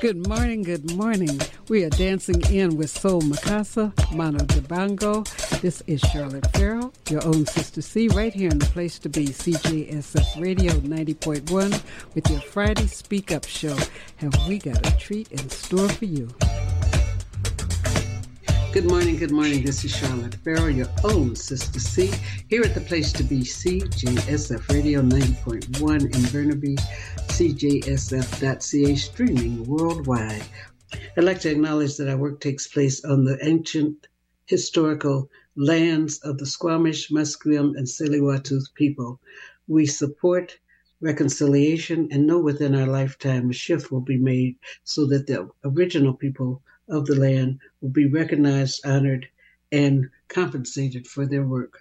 Good morning, good morning. We are dancing in with Soul Mikasa, Mano Dibango. This is Charlotte Farrell, your own Sister C, right here in the place to be, CJSF Radio 90.1, with your Friday Speak Up show. Have we got a treat in store for you? Good morning, good morning. This is Charlotte Farrell, your own Sister C, here at the place to be, CJSF Radio 90.1 in Burnaby, CJSF.ca, streaming worldwide. I'd like to acknowledge that our work takes place on the ancient historical lands of the Squamish, Musqueam, and Tsleil-Waututh people. We support reconciliation and know within our lifetime a shift will be made so that the original people of the land will be recognized, honored, and compensated for their work.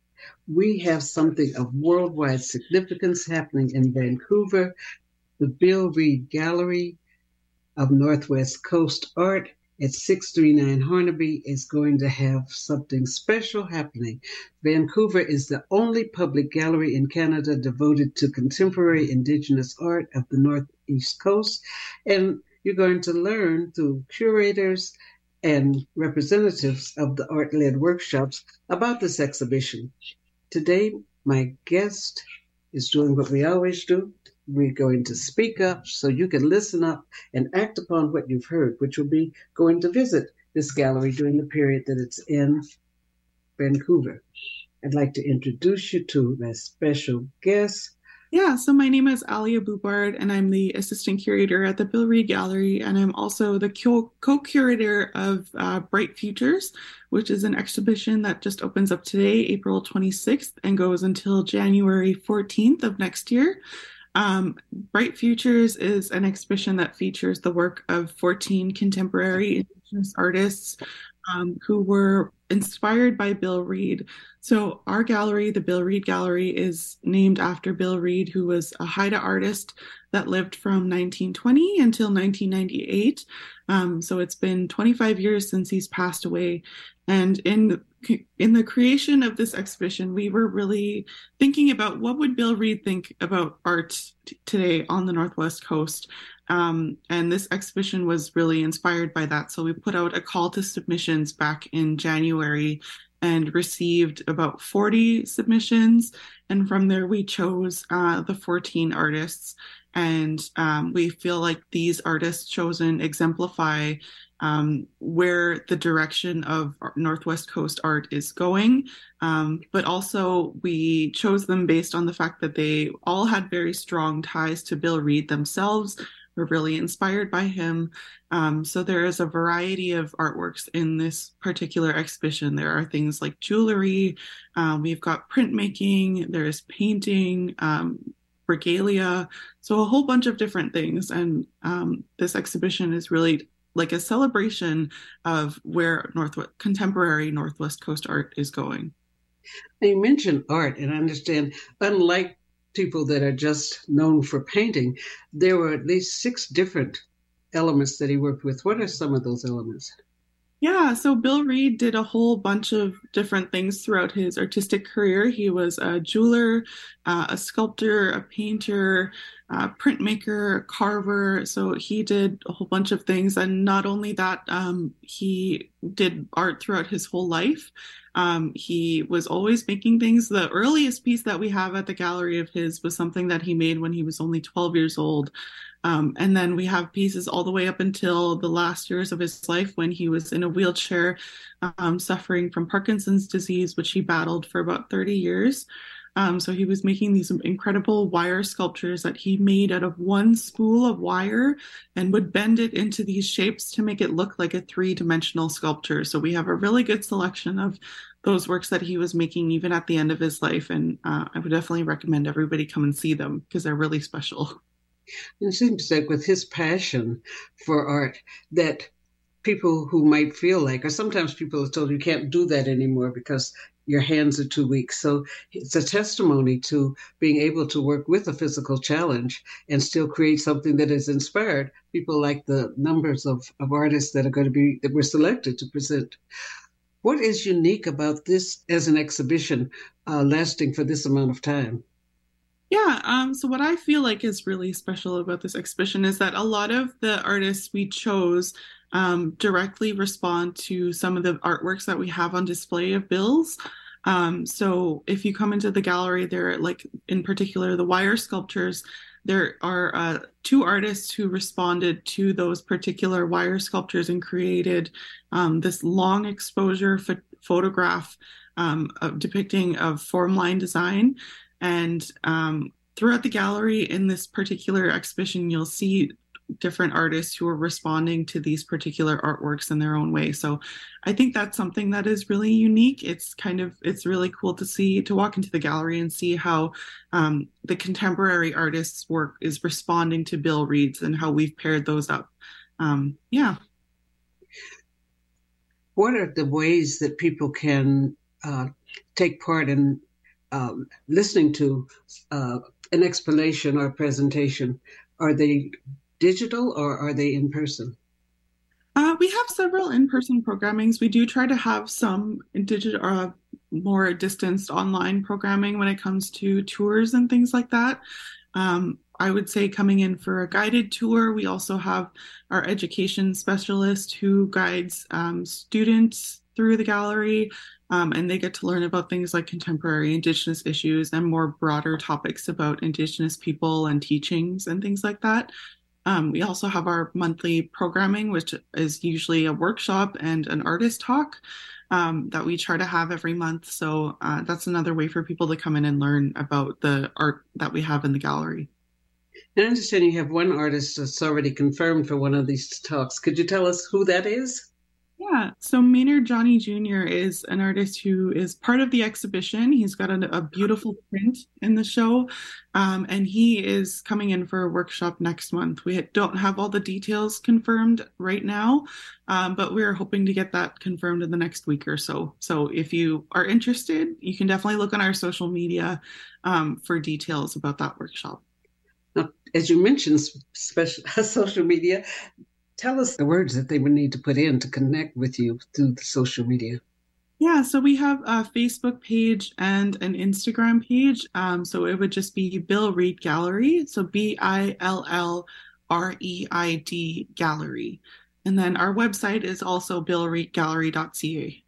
We have something of worldwide significance happening in Vancouver. The Bill Reed Gallery of Northwest Coast Art at 639 Hornaby is going to have something special happening. Vancouver is the only public gallery in Canada devoted to contemporary Indigenous art of the Northeast Coast, and you're going to learn through curators and representatives of the art-led workshops about this exhibition. Today, my guest is doing what we always do. We're going to speak up so you can listen up and act upon what you've heard, which will be going to visit this gallery during the period that it's in Vancouver. I'd like to introduce you to my special guest. Yeah, so my name is Alia Boubard, and I'm the assistant curator at the Bill Reed Gallery, and I'm also the co-curator of Bright Futures, which is an exhibition that just opens up today, April 26th, and goes until January 14th of next year. Bright Futures is an exhibition that features the work of 14 contemporary Indigenous artists who were inspired by Bill Reed. So our gallery, the Bill Reed Gallery, is named after Bill Reed, who was a Haida artist that lived from 1920 until 1998. So it's been 25 years since he's passed away. And in the creation of this exhibition, we were really thinking about what would Bill Reed think about art today on the Northwest Coast. And this exhibition was really inspired by that. So we put out a call to submissions back in January and received about 40 submissions. And from there, we chose the 14 artists. And we feel like these artists chosen exemplify where the direction of Northwest Coast art is going. But also we chose them based on the fact that they all had very strong ties to Bill Reed themselves, were really inspired by him. So there is a variety of artworks in this particular exhibition. There are things like jewelry, we've got printmaking, there's painting, regalia, so a whole bunch of different things. And this exhibition is really like a celebration of where contemporary Northwest Coast art is going. You mentioned art, and I understand, unlike people that are just known for painting, there were at least 6 different elements that he worked with. What are some of those elements? Yeah, so Bill Reed did a whole bunch of different things throughout his artistic career. He was a jeweler, a sculptor, a painter, a printmaker, a carver. So he did a whole bunch of things. And not only that, he did art throughout his whole life. He was always making things. The earliest piece that we have at the gallery of his was something that he made when he was only 12 years old. And then we have pieces all the way up until the last years of his life when he was in a wheelchair, suffering from Parkinson's disease, which he battled for about 30 years. So he was making these incredible wire sculptures that he made out of one spool of wire and would bend it into these shapes to make it look like a 3-dimensional sculpture. So we have a really good selection of those works that he was making even at the end of his life. And I would definitely recommend everybody come and see them because they're really special. It seems like with his passion for art that people who might feel like, or sometimes people are told you can't do that anymore because your hands are too weak. So it's a testimony to being able to work with a physical challenge and still create something that has inspired people like the numbers of artists that were selected to present. What is unique about this as an exhibition lasting for this amount of time? Yeah, so what I feel like is really special about this exhibition is that a lot of the artists we chose directly respond to some of the artworks that we have on display of Bill's. So if you come into the gallery, there, like in particular, the wire sculptures, there are two artists who responded to those particular wire sculptures and created this long exposure photograph depicting of form line design. And throughout the gallery in this particular exhibition, you'll see different artists who are responding to these particular artworks in their own way. So I think that's something that is really unique. It's really cool to see, to walk into the gallery and see how the contemporary artist's work is responding to Bill Reed's and how we've paired those up. Yeah. What are the ways that people can take part in listening to an explanation or presentation? Are they digital or are they in person? We have several in-person programmings. We do try to have some digital, more distanced online programming when it comes to tours and things like that. I would say coming in for a guided tour, we also have our education specialist who guides students through the gallery, and they get to learn about things like contemporary Indigenous issues and more broader topics about Indigenous people and teachings and things like that. We also have our monthly programming, which is usually a workshop and an artist talk that we try to have every month. So that's another way for people to come in and learn about the art that we have in the gallery. And I understand you have one artist that's already confirmed for one of these talks. Could you tell us who that is? Yeah, so Maynard Johnny Jr. is an artist who is part of the exhibition. He's got a beautiful print in the show, and he is coming in for a workshop next month. We don't have all the details confirmed right now, but we're hoping to get that confirmed in the next week or so. So if you are interested, you can definitely look on our social media for details about that workshop. Now, as you mentioned, social media, tell us the words that they would need to put in to connect with you through the social media. Yeah, so we have a Facebook page and an Instagram page. So it would just be Bill Reed Gallery. So BILLREID Gallery. And then our website is also billreedgallery.ca.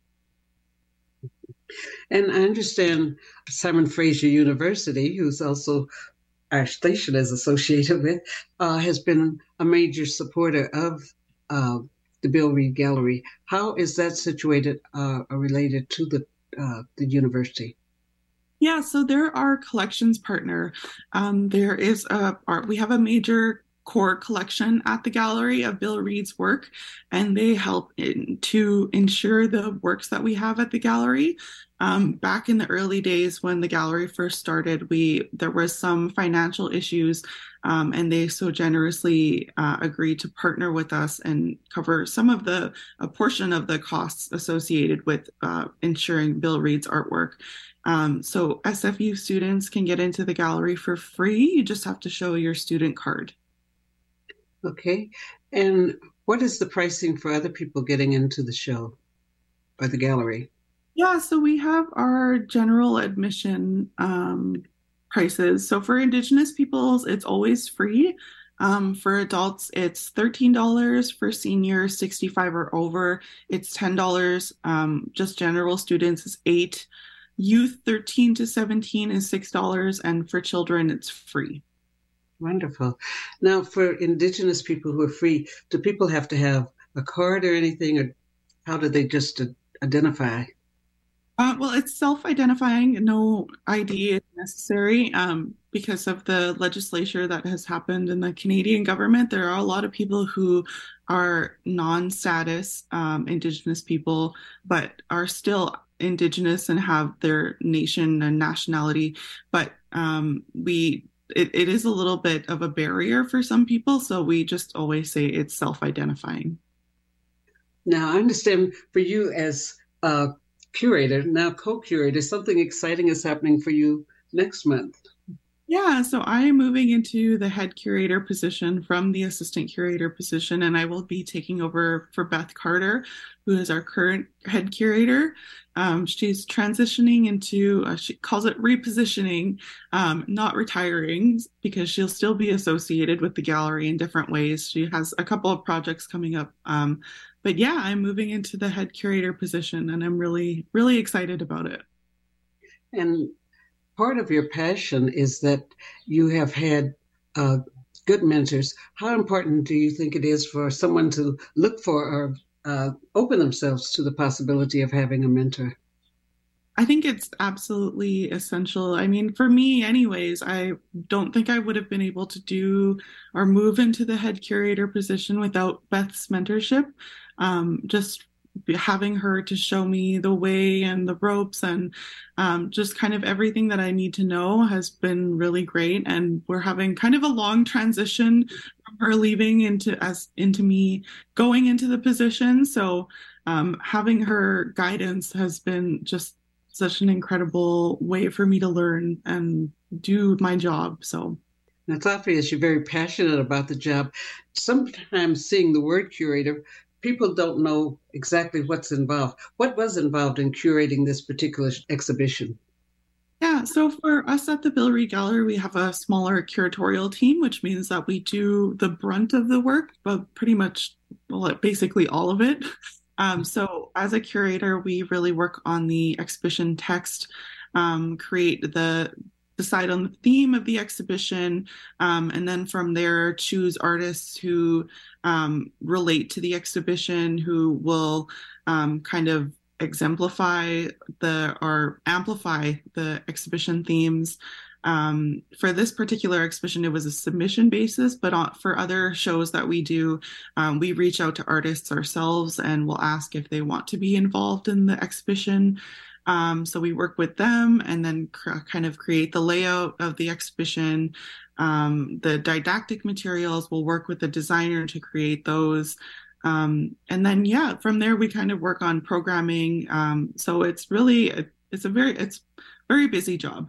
And I understand Simon Fraser University, who's also our station is associated with, has been a major supporter of the Bill Reed Gallery. How is that situated or related to the university? Yeah, so they're our collections partner. There is we have a major core collection at the gallery of Bill Reed's work, and they help to ensure the works that we have at the gallery. Back in the early days when the gallery first started, there was some financial issues, and they so generously agreed to partner with us and cover a portion of the costs associated with ensuring Bill Reed's artwork. So SFU students can get into the gallery for free. You just have to show your student card. Okay. And what is the pricing for other people getting into the show or the gallery? Yeah, so we have our general admission prices. So for Indigenous peoples, it's always free. For adults, it's $13. For seniors, 65 or over, it's $10. Just general students is $8. Youth 13 to 17 is $6, and for children, it's free. Wonderful. Now, for Indigenous people who are free, do people have to have a card or anything, or how do they just identify? Well, it's self-identifying. No ID is necessary because of the legislature that has happened in the Canadian government. There are a lot of people who are non-status Indigenous people, but are still Indigenous and have their nation and nationality. But it is a little bit of a barrier for some people, so we just always say it's self-identifying. Now, I understand for you as curator, now co-curator, something exciting is happening for you next month. Yeah, so I am moving into the head curator position from the assistant curator position, and I will be taking over for Beth Carter, who is our current head curator. She's transitioning into, she calls it repositioning, not retiring, because she'll still be associated with the gallery in different ways. She has a couple of projects coming up. But yeah, I'm moving into the head curator position, and I'm really, really excited about it. And part of your passion is that you have had uh, good mentors. How important do you think it is for someone to look for or open themselves to the possibility of having a mentor? I think it's absolutely essential. I mean, for me, anyways, I don't think I would have been able to do or move into the head curator position without Beth's mentorship. Just having her to show me the way and the ropes and just kind of everything that I need to know has been really great. And we're having kind of a long transition from her leaving into me going into the position. So having her guidance has been just such an incredible way for me to learn and do my job. So, It's obvious you're very passionate about the job. Sometimes seeing the word curator, people don't know exactly what's involved. What was involved in curating this particular exhibition? yeah, so for us at the Billericay Gallery, we have a smaller curatorial team, which means that we do the brunt of the work, but pretty much, well, basically all of it. So as a curator, we really work on the exhibition text, create decide on the theme of the exhibition, and then from there choose artists who relate to the exhibition, who will kind of exemplify or amplify the exhibition themes. For this particular exhibition, it was a submission basis, but for other shows that we do, we reach out to artists ourselves and we'll ask if they want to be involved in the exhibition. So we work with them and then kind of create the layout of the exhibition. The didactic materials, we'll work with the designer to create those. And then, yeah, from there we kind of work on programming. So it's really, it's very busy job.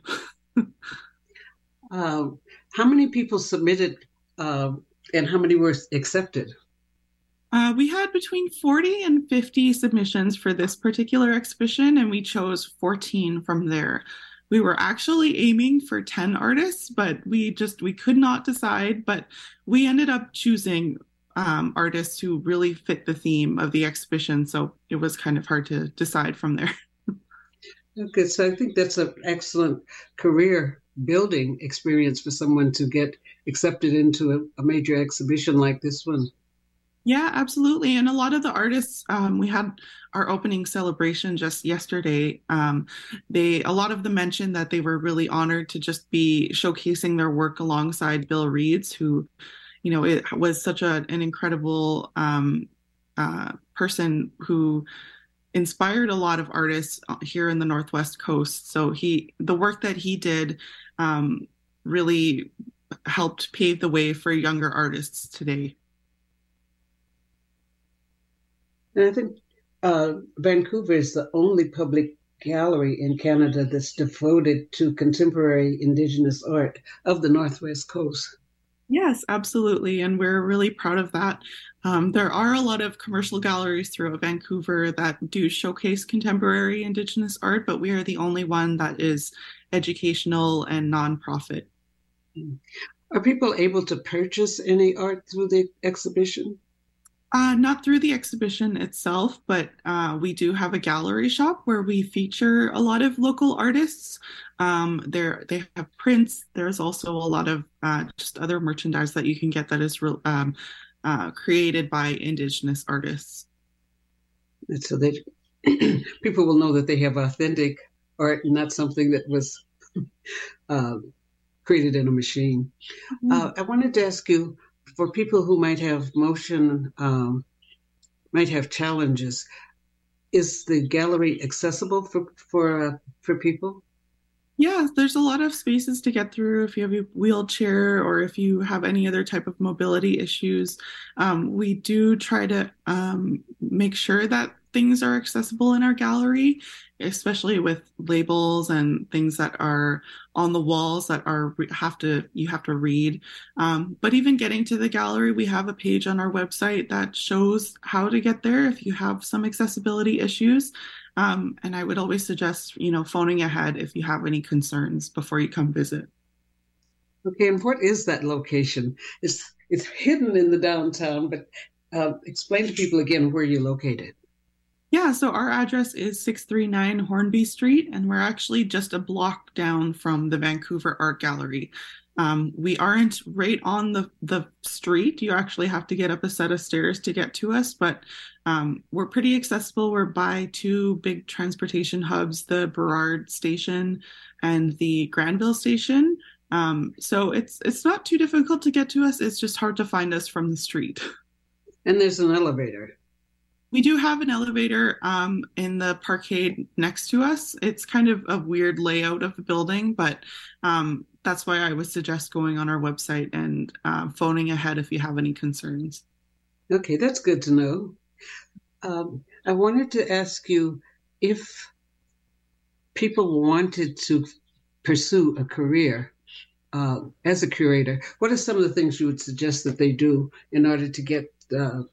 Uh, how many people submitted uh, and how many were accepted? We had between 40 and 50 submissions for this particular exhibition, and we chose 14 from there. We were actually aiming for 10 artists, but we could not decide, but we ended up choosing artists who really fit the theme of the exhibition, so it was kind of hard to decide from there. Okay, so I think that's an excellent career building experience for someone to get accepted into a major exhibition like this one. Yeah, absolutely. And a lot of the artists, we had our opening celebration just yesterday. A lot of them mentioned that they were really honored to just be showcasing their work alongside Bill Reeds, who, it was such an incredible person who inspired a lot of artists here in the Northwest Coast. So the work that he did, really helped pave the way for younger artists today. And I think Vancouver is the only public gallery in Canada that's devoted to contemporary Indigenous art of the Northwest Coast. Yes, absolutely. And we're really proud of that. There are a lot of commercial galleries throughout Vancouver that do showcase contemporary Indigenous art, but we are the only one that is educational and nonprofit. Are people able to purchase any art through the exhibition? Not through the exhibition itself, but we do have a gallery shop where we feature a lot of local artists. They have prints. There's also a lot of just other merchandise that you can get that is created by Indigenous artists. And so that people will know that they have authentic art and not something that was uh, created in a machine. I wanted to ask you, for people who might have motion, might have challenges, is the gallery accessible for people? Yeah, there's a lot of spaces to get through if you have a wheelchair or if you have any other type of mobility issues. We do try to make sure that things are accessible in our gallery, especially with labels and things that are on the walls that are you have to read. But even getting to the gallery, we have a page on our website that shows how to get there if you have some accessibility issues. And I would always suggest, phoning ahead if you have any concerns before you come visit. Okay, and what is that location? It's hidden in the downtown, but explain to people again where you're located. Yeah, so our address is 639 Hornby Street, and we're actually just a block down from the Vancouver Art Gallery. We aren't right on the street. You actually have to get up a set of stairs to get to us, but we're pretty accessible. We're by two big transportation hubs, the Burrard Station and the Granville Station. So it's not too difficult to get to us. It's just hard to find us from the street. And there's an elevator. We do have an elevator in the parkade next to us. It's kind of a weird layout of the building, but that's why I would suggest going on our website and phoning ahead if you have any concerns. Okay, that's good to know. I wanted to ask you if people wanted to pursue a career as a curator, what are some of the things you would suggest that they do in order to get the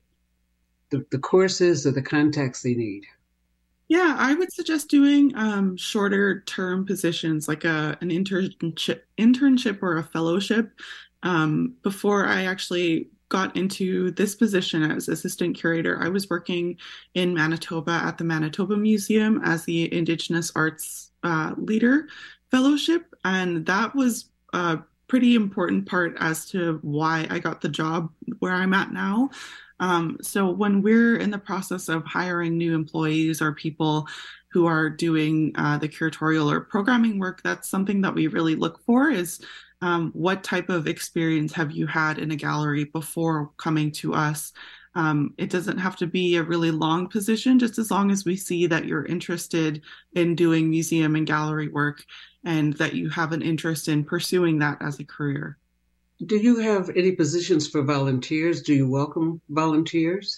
courses or the contacts they need? Yeah, I would suggest doing shorter term positions like an internship or a fellowship. Before I actually got into this position as assistant curator, I was working in Manitoba at the Manitoba Museum as the Indigenous Arts Leader Fellowship, and that was a pretty important part as to why I got the job where I'm at now. So when we're in the process of hiring new employees or people who are doing the curatorial or programming work, that's something that we really look for is what type of experience have you had in a gallery before coming to us? It doesn't have to be a really long position, just as long as we see that you're interested in doing museum and gallery work and that you have an interest in pursuing that as a career. Do you have any positions for volunteers? Do you welcome volunteers?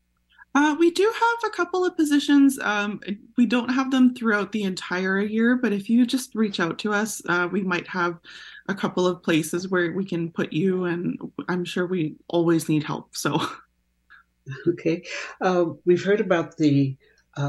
We do have a couple of positions. We don't have them throughout the entire year, but if you just reach out to us, we might have a couple of places where we can put you, and I'm sure we always need help. So, okay. We've heard about the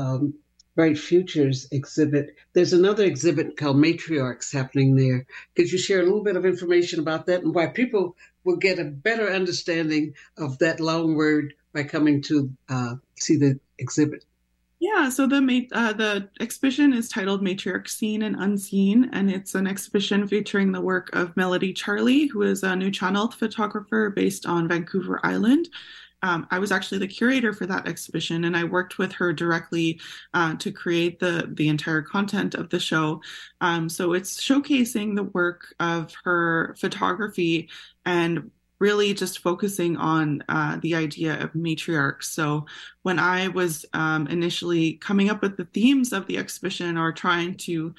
Bright Futures exhibit. There's another exhibit called Matriarchs happening there. Could you share a little bit of information about that and why people will get a better understanding of that long word by coming to see the exhibit? Yeah, so the exhibition is titled Matriarch Seen and Unseen, and it's an exhibition featuring the work of Melody Charlie, who is a New Channel photographer based on Vancouver Island. I was actually the curator for that exhibition, and I worked with her directly to create the entire content of the show. So it's showcasing the work of her photography and really just focusing on the idea of matriarchs. So when I was initially coming up with the themes of the exhibition or trying to,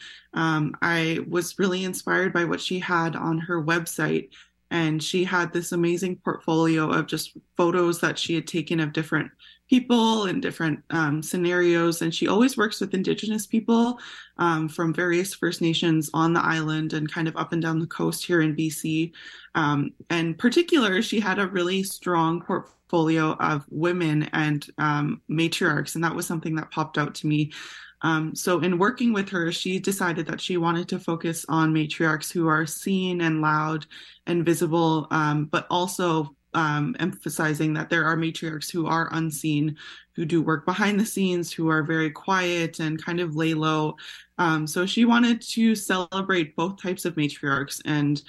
I was really inspired by what she had on her website. And she had this amazing portfolio of just photos that she had taken of different people and different scenarios. And she always works with Indigenous people from various First Nations on the island and kind of up and down the coast here in BC. In particular, she had a really strong portfolio of women and matriarchs, and that was something that popped out to me. So in working with her, she decided that she wanted to focus on matriarchs who are seen and loud and visible, but also emphasizing that there are matriarchs who are unseen, who do work behind the scenes, who are very quiet and kind of lay low. So she wanted to celebrate both types of matriarchs. And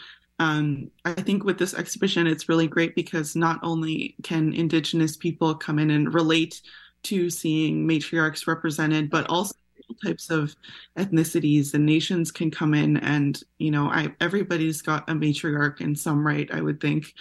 I think with this exhibition, it's really great because not only can Indigenous people come in and relate to seeing matriarchs represented, but also types of ethnicities and nations can come in and everybody's got a matriarch in some right, I would think.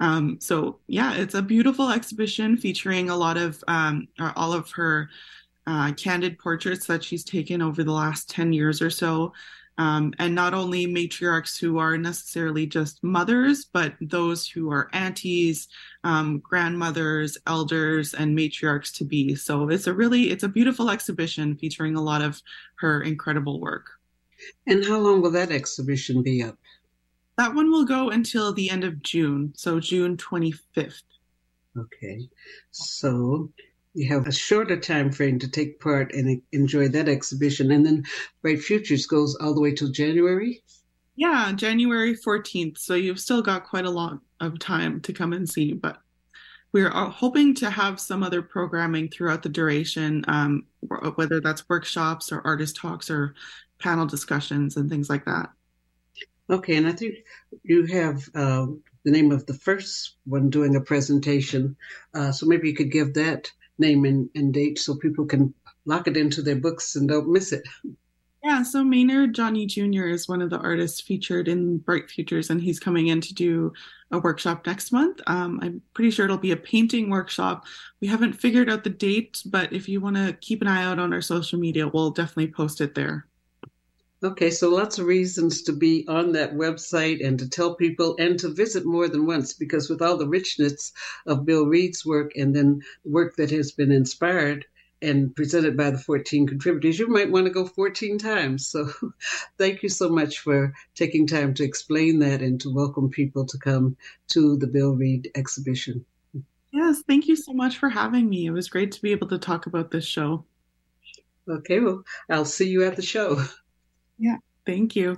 So yeah, it's a beautiful exhibition featuring a lot of all of her candid portraits that she's taken over the last 10 years or so. And not only matriarchs who are necessarily just mothers, but those who are aunties, grandmothers, elders, and matriarchs to be. So it's a beautiful exhibition featuring a lot of her incredible work. And how long will that exhibition be up? That one will go until the end of June, so June 25th. Okay. So you have a shorter time frame to take part and enjoy that exhibition. And then Bright Futures goes all the way till January? Yeah, January 14th. So you've still got quite a lot of time to come and see, but we're hoping to have some other programming throughout the duration, whether that's workshops or artist talks or panel discussions and things like that. Okay, and I think you have the name of the first one doing a presentation. So maybe you could give that name and date so people can lock it into their books and don't miss it. Yeah, so Maynard Johnny Jr. is one of the artists featured in Bright Futures, and he's coming in to do a workshop next month. I'm pretty sure it'll be a painting workshop. We haven't figured out the date, but if you want to keep an eye out on our social media, we'll definitely post it there. Okay, so lots of reasons to be on that website and to tell people and to visit more than once, because with all the richness of Bill Reed's work and then work that has been inspired and presented by the 14 contributors, you might want to go 14 times. So thank you so much for taking time to explain that and to welcome people to come to the Bill Reed exhibition. Yes, thank you so much for having me. It was great to be able to talk about this show. Okay, well, I'll see you at the show. Yeah, thank you.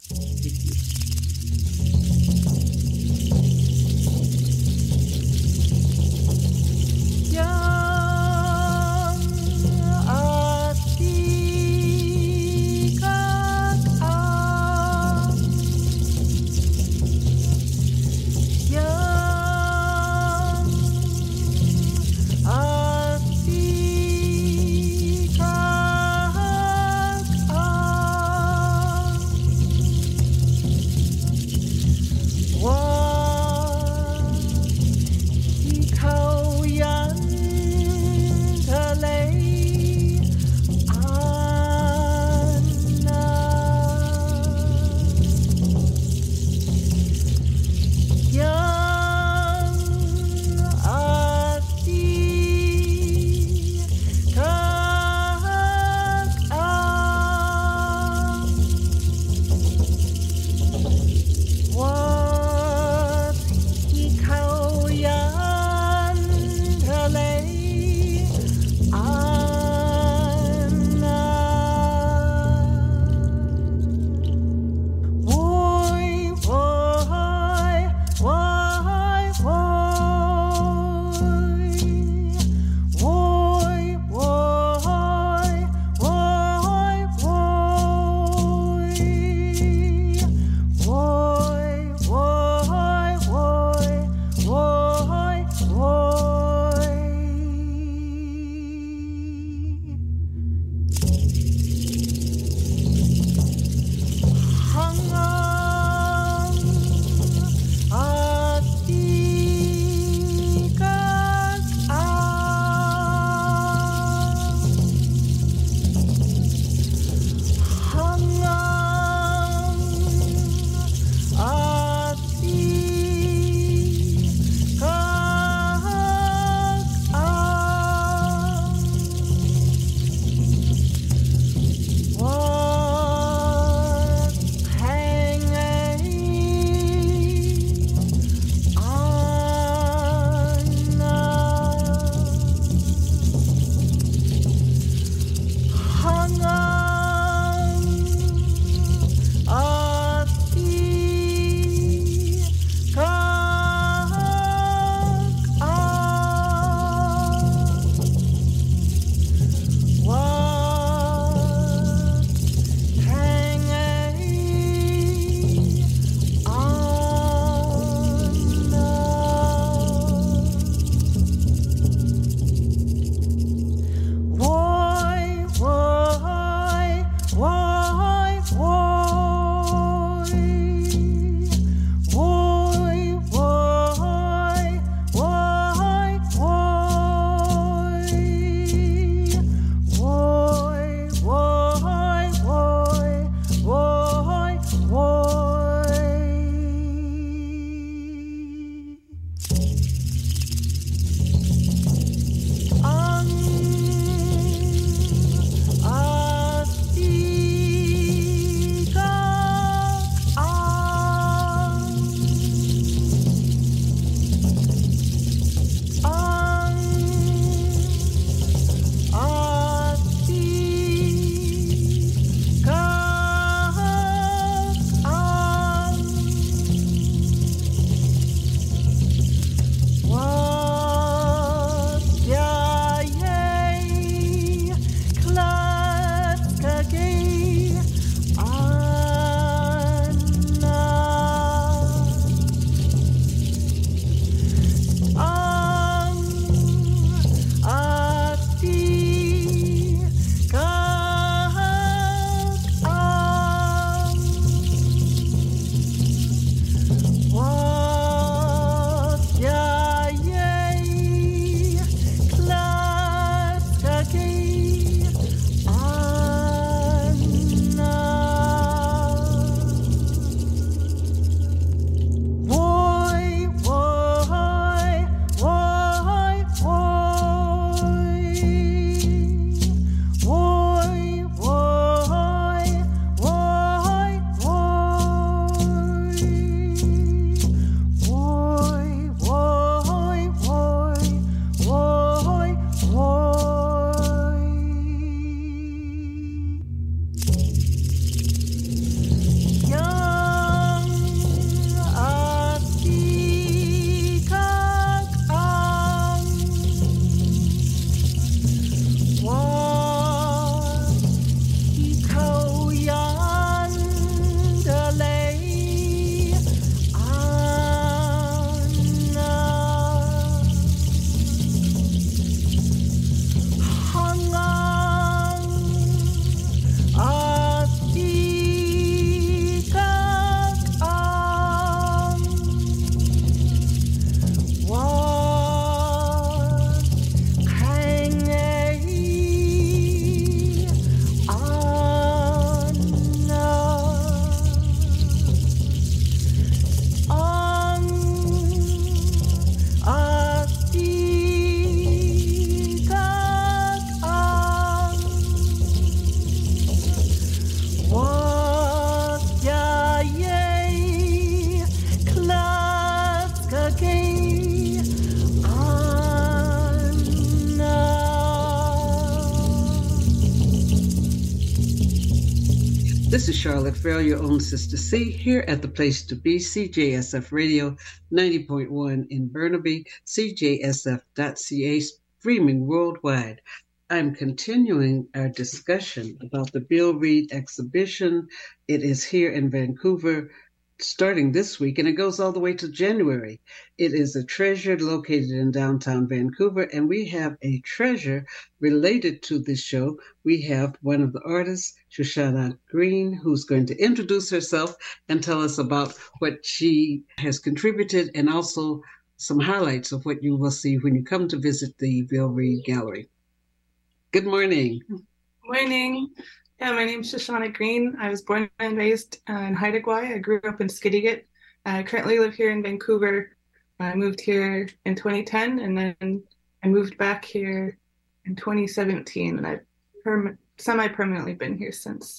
This is Charlotte Farrell, your own Sister C, here at the place to be, CJSF Radio 90.1 in Burnaby, CJSF.ca, streaming worldwide. I'm continuing our discussion about the Bill Reed exhibition. It is here in Vancouver starting this week, and it goes all the way to January. It is a treasure located in downtown Vancouver, and we have a treasure related to this show. We have one of the artists, Shoshana Green, who's going to introduce herself and tell us about what she has contributed and also some highlights of what you will see when you come to visit the Bill Reed Gallery. Good morning. Morning. Yeah, my name's Shoshana Green. I was born and raised in Haida Gwaii. I grew up in Skidegate. I currently live here in Vancouver. I moved here in 2010, and then I moved back here in 2017, and I've semi-permanently been here since.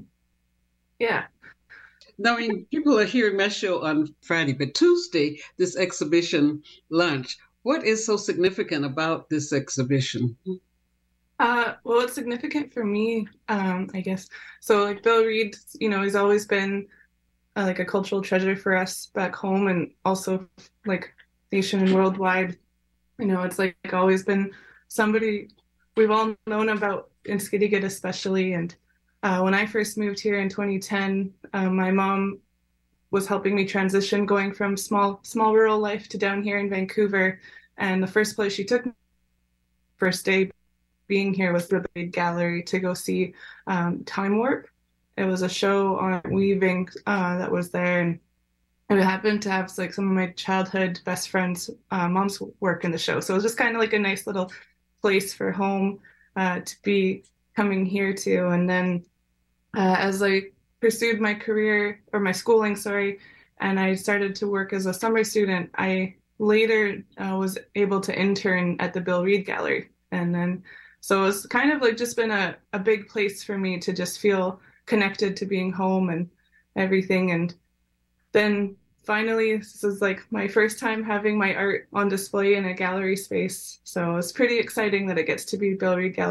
Yeah. Now, I mean, people are hearing my show on Friday, but Tuesday, this exhibition launched. What is so significant about this exhibition? Well, it's significant for me, I guess. So, like Bill Reed, he's always been like a cultural treasure for us back home, and also like nation and worldwide. It's like always been somebody we've all known about in Skidegate, especially. And when I first moved here in 2010, my mom was helping me transition, going from small rural life to down here in Vancouver. And the first place she took me, first day being here was the Reed Gallery to go see Time Warp. It was a show on weaving that was there, and it happened to have like some of my childhood best friends' mom's work in the show. So it was just kind of like a nice little place for home to be coming here to. And then as I pursued my career, or my schooling, sorry, and I started to work as a summer student, I later was able to intern at the Bill Reed Gallery. And then so it's kind of like just been a big place for me to just feel connected to being home and everything. And then finally, this is like my first time having my art on display in a gallery space. So it's pretty exciting that it gets to be Bill Reed Gallery